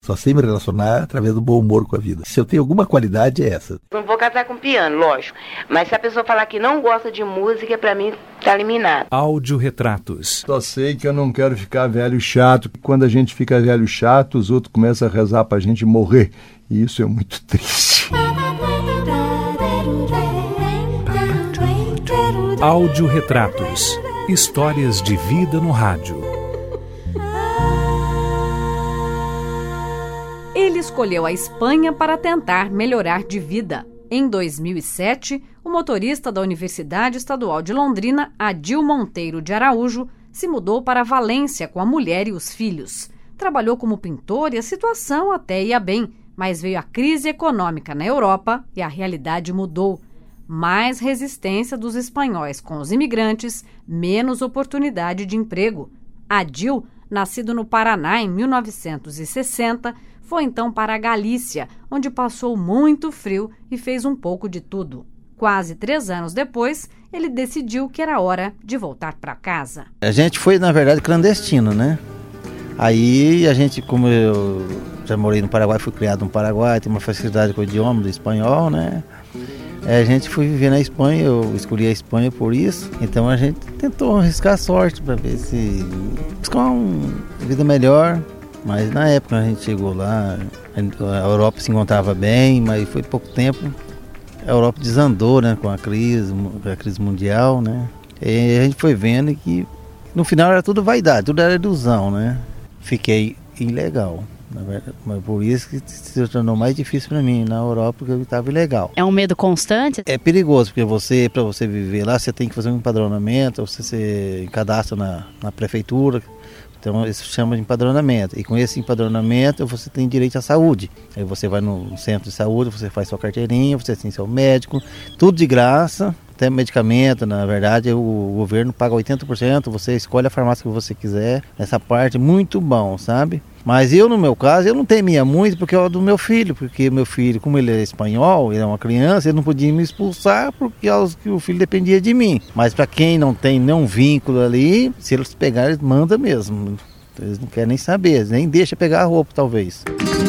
Só sei me relacionar através do bom humor com a vida. Se eu tenho alguma qualidade, é essa. Não vou casar com piano, lógico. Mas se a pessoa falar que não gosta de música, pra mim tá eliminado. Audiorretratos. Só sei que eu não quero ficar velho chato. Quando a gente fica velho chato, os outros começam a rezar pra gente morrer. E isso é muito triste. Audiorretratos. Histórias de vida no rádio. Ele escolheu a Espanha para tentar melhorar de vida. Em 2007, o motorista da Universidade Estadual de Londrina, Adil Monteiro de Araújo, se mudou para Valência com a mulher e os filhos. Trabalhou como pintor e a situação até ia bem, mas veio a crise econômica na Europa e a realidade mudou. Mais resistência dos espanhóis com os imigrantes, menos oportunidade de emprego. Adil, nascido no Paraná em 1960, foi então para a Galícia, onde passou muito frio e fez um pouco de tudo. Quase 3 anos depois, ele decidiu que era hora de voltar para casa. A gente foi, na verdade, clandestino, né? Aí a gente, como eu já morei no Paraguai, fui criado no Paraguai, tenho uma facilidade com o idioma do espanhol, né? A gente foi viver na Espanha, eu escolhi a Espanha por isso. Então a gente tentou arriscar a sorte para ver se buscar uma vida melhor. Mas na época a gente chegou lá, a Europa se encontrava bem, mas foi pouco tempo. A Europa desandou, né, com a crise mundial, né? E a gente foi vendo que no final era tudo vaidade, tudo era ilusão, né? Fiquei ilegal. Mas por isso que se tornou mais difícil para mim na Europa, porque eu estava ilegal. É um medo constante? É perigoso, porque para você viver lá, você tem que fazer um empadronamento, você se cadastra na prefeitura, então isso chama de empadronamento. E com esse empadronamento você tem direito à saúde. Aí você vai no centro de saúde, você faz sua carteirinha, você tem seu médico, tudo de graça. Até medicamento, na verdade, o governo paga 80%, você escolhe a farmácia que você quiser. Essa parte, muito bom, sabe? Mas eu, no meu caso, eu não temia muito porque é do meu filho. Porque meu filho, como ele é espanhol, ele é uma criança, ele não podia me expulsar porque o filho dependia de mim. Mas para quem não tem nenhum vínculo ali, se eles pegarem, eles mandam mesmo. Eles não querem nem saber, nem deixam pegar a roupa, talvez.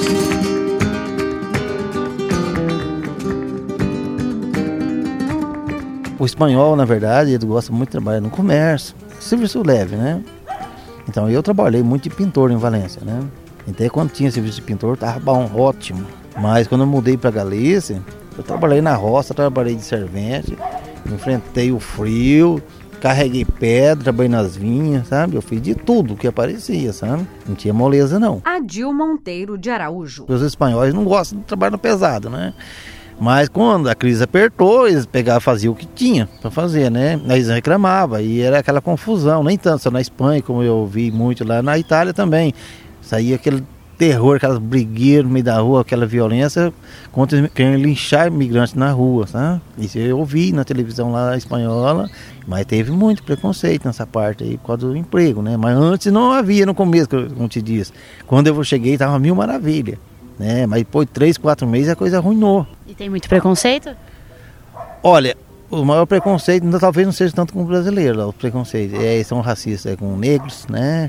O espanhol, na verdade, ele gosta muito de trabalhar no comércio, serviço leve, né? Então eu trabalhei muito de pintor em Valência, né? Até quando tinha serviço de pintor, estava bom, ótimo. Mas quando eu mudei para Galícia, eu trabalhei na roça, trabalhei de servente, enfrentei o frio, carreguei pedra, trabalhei nas vinhas, sabe? Eu fiz de tudo que aparecia, sabe? Não tinha moleza, não. Adil Monteiro de Araújo. Os espanhóis não gostam de trabalho pesado, né? Mas quando a crise apertou, eles pegavam, faziam o que tinha para fazer, né? Aí eles reclamavam e era aquela confusão, nem tanto só na Espanha, como eu vi muito lá, na Itália também. Saía aquele terror, aquelas brigueiras no meio da rua, aquela violência contra quem linchar imigrantes na rua, sabe? Isso eu ouvi na televisão lá espanhola, mas teve muito preconceito nessa parte aí por causa do emprego, né? Mas antes não havia no começo, como te disse. Quando eu cheguei, estava 1000 maravilha. Né? Mas depois de 3, 4 meses a coisa arruinou. E tem muito preconceito? Olha, o maior preconceito talvez não seja tanto com o brasileiro, os preconceitos são racistas com negros, né?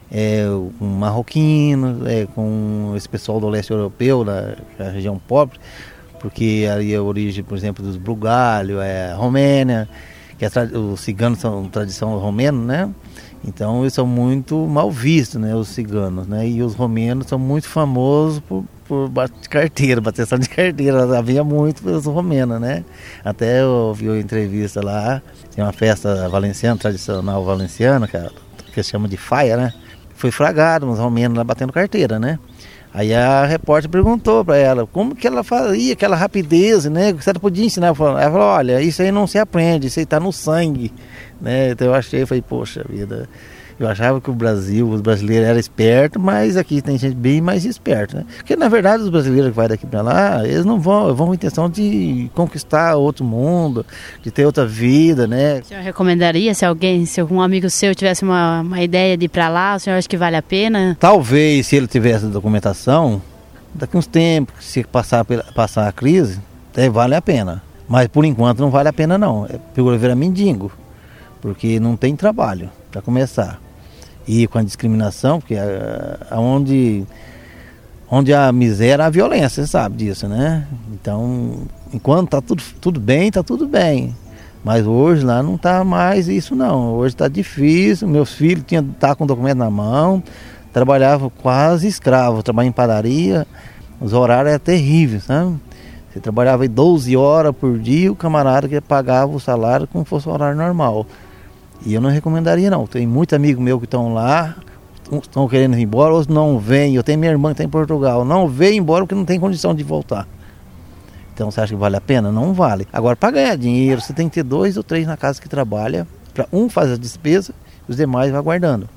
Com marroquinos, com esse pessoal do leste europeu, da região pobre, porque ali é a origem, por exemplo, dos Brugalho, a Romênia, que os ciganos são tradição romena, né? Então eles são muito mal vistos, né, os ciganos, né? E os romenos são muito famosos por bateção de carteira. Havia muito os romenos, né? Até eu vi uma entrevista lá, tem uma festa valenciana, tradicional valenciana, que se chama de faia, né? Foi flagrado uns romenos lá batendo carteira, né? Aí a repórter perguntou para ela como que ela fazia aquela rapidez, né? Você podia ensinar? Ela falou, olha, isso aí não se aprende, isso aí está no sangue, né? Então eu falei, poxa vida, eu achava que os brasileiros eram espertos, mas aqui tem gente bem mais esperta, né? Porque na verdade os brasileiros que vai daqui para lá, eles não vão com a intenção de conquistar outro mundo, de ter outra vida, né? O senhor recomendaria, se algum amigo seu tivesse uma ideia de ir para lá, o senhor acha que vale a pena? Talvez, se ele tivesse documentação, daqui uns tempos, se passar a crise, até vale a pena. Mas por enquanto não vale a pena não, porque virar mendigo, porque não tem trabalho para começar. E com a discriminação, porque aonde onde a miséria é a violência, você sabe disso, né? Então, enquanto tá tudo bem, tá tudo bem. Mas hoje lá não tá mais isso não, hoje tá difícil, meus filhos tá com o documento na mão, trabalhava quase escravo, trabalhava em padaria, os horários eram terríveis, sabe? Você trabalhava aí 12 horas por dia, o camarada que pagava o salário como fosse o horário normal. E eu não recomendaria não, tem muitos amigos meus que estão lá, estão querendo ir embora, outros não vêm, eu tenho minha irmã que está em Portugal, não vem embora porque não tem condição de voltar. Então você acha que vale a pena? Não vale. Agora, para ganhar dinheiro, você tem que ter 2 ou 3 na casa que trabalha, para um fazer a despesa, os demais vai guardando.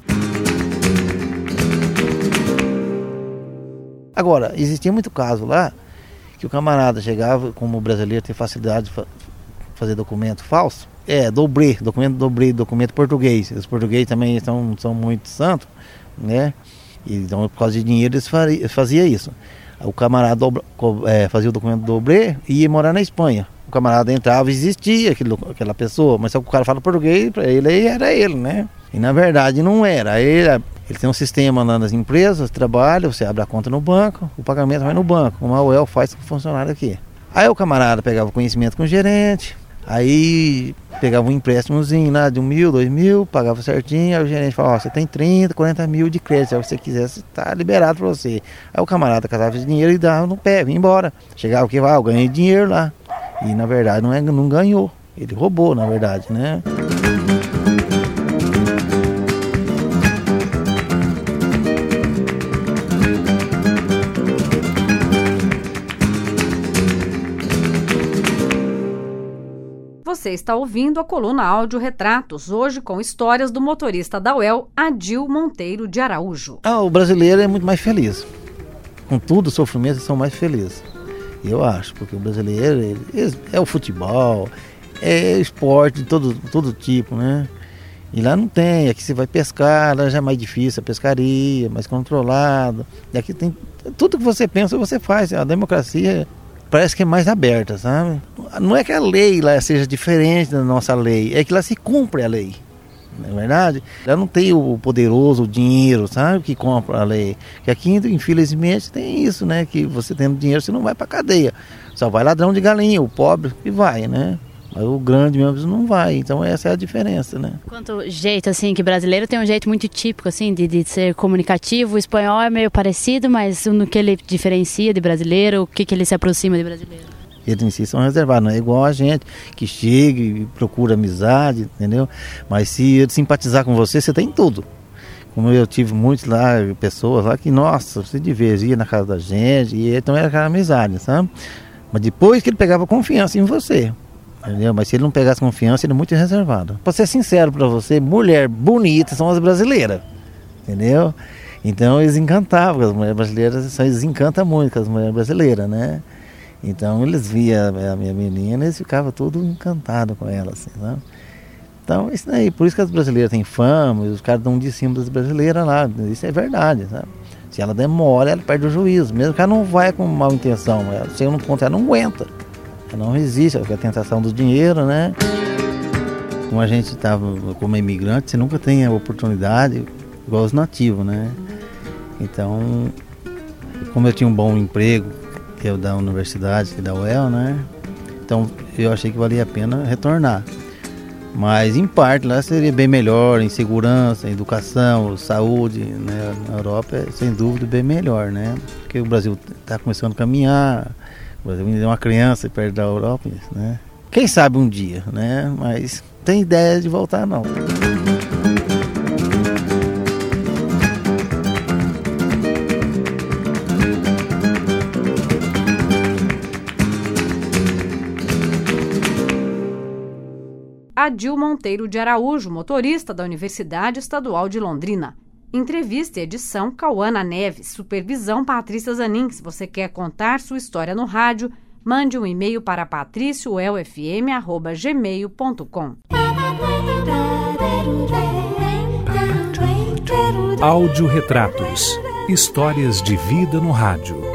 Agora, existia muito caso lá, que o camarada chegava, como o brasileiro tem facilidade de fazer documento falso, documento português. Os portugueses também são muito santos, né? Então, por causa de dinheiro, eles faziam isso. O camarada fazia o documento doblê e ia morar na Espanha. O camarada entrava e existia aquela pessoa, mas só que o cara fala português, para ele era ele, né? E na verdade não era. Ele tem um sistema lá nas empresas, trabalha, você abre a conta no banco, o pagamento vai no banco, como a UEL faz com o funcionário aqui. Aí o camarada pegava conhecimento com o gerente, aí pegava um empréstimozinho lá de 1.000, 2.000, pagava certinho, aí o gerente falava, você tem 30, 40 mil de crédito, se você quiser, está liberado para você. Aí o camarada catava esse dinheiro e dava no pé, vinha embora. Chegava aqui, eu ganhei dinheiro lá. E na verdade não ganhou, ele roubou na verdade, né? Você está ouvindo a coluna Áudio Retratos, hoje com histórias do motorista da UEL, Adil Monteiro de Araújo. O brasileiro é muito mais feliz. Com tudo o sofrimento, eles são mais felizes. Eu acho, porque o brasileiro é o futebol, é esporte de todo tipo, né? E lá não tem, aqui você vai pescar, lá já é mais difícil a pescaria, mais controlado. E aqui tem tudo que você pensa, você faz. A democracia parece que é mais aberta, sabe? Não é que a lei lá seja diferente da nossa lei, é que lá se cumpre a lei, não é verdade? Lá não tem o poderoso, o dinheiro, sabe, que compra a lei. Que aqui, infelizmente, tem isso, né? Que você tendo dinheiro, você não vai pra cadeia. Só vai ladrão de galinha, o pobre que vai, né? Mas o grande mesmo não vai, então essa é a diferença, né? Quanto jeito, assim, que brasileiro tem um jeito muito típico, assim, de ser comunicativo. O espanhol é meio parecido, mas no que ele diferencia de brasileiro, o que ele se aproxima de brasileiro? Eles em si são reservados, não é igual a gente, que chega e procura amizade, entendeu? Mas se ele simpatizar com você, você tem tudo. Como eu tive muitos lá, pessoas lá que, nossa, você divergia na casa da gente, e então era aquela amizade, sabe? Mas depois que ele pegava confiança em você, entendeu? Mas se ele não pegasse confiança, ele é muito reservado. Para ser sincero para você, mulher bonita são as brasileiras, entendeu? Então eles encantavam, as mulheres brasileiras, eles encantam muito com as mulheres brasileiras, né? Então eles viam a minha menina e eles ficavam todos encantados com ela, assim, né? Então isso aí, por isso que as brasileiras têm fama, e os caras dão de cima das brasileiras lá, isso é verdade, sabe? Se ela demora, ela perde o juízo, mesmo que ela não vai com mal intenção, ela chega num ponto, ela não aguenta. Não resiste, é a tentação do dinheiro, né? Como a gente estava como imigrante, você nunca tem a oportunidade igual os nativos, né? Então, como eu tinha um bom emprego, que é da universidade, que é da UEL, né? Então, eu achei que valia a pena retornar. Mas, em parte, lá seria bem melhor, em segurança, em educação, saúde, né? Na Europa, é, sem dúvida, bem melhor, né? Porque o Brasil está começando a caminhar, o Brasil é uma criança perto da Europa, né? Quem sabe um dia, né? Mas não tem ideia de voltar, não. Adil Monteiro de Araújo, motorista da Universidade Estadual de Londrina. Entrevista e edição, Cauana Neves. Supervisão, Patrícia Zanin. Se você quer contar sua história no rádio, mande um e-mail para patriciouelfm@gmail.com. Áudio Retratos. Histórias de vida no rádio.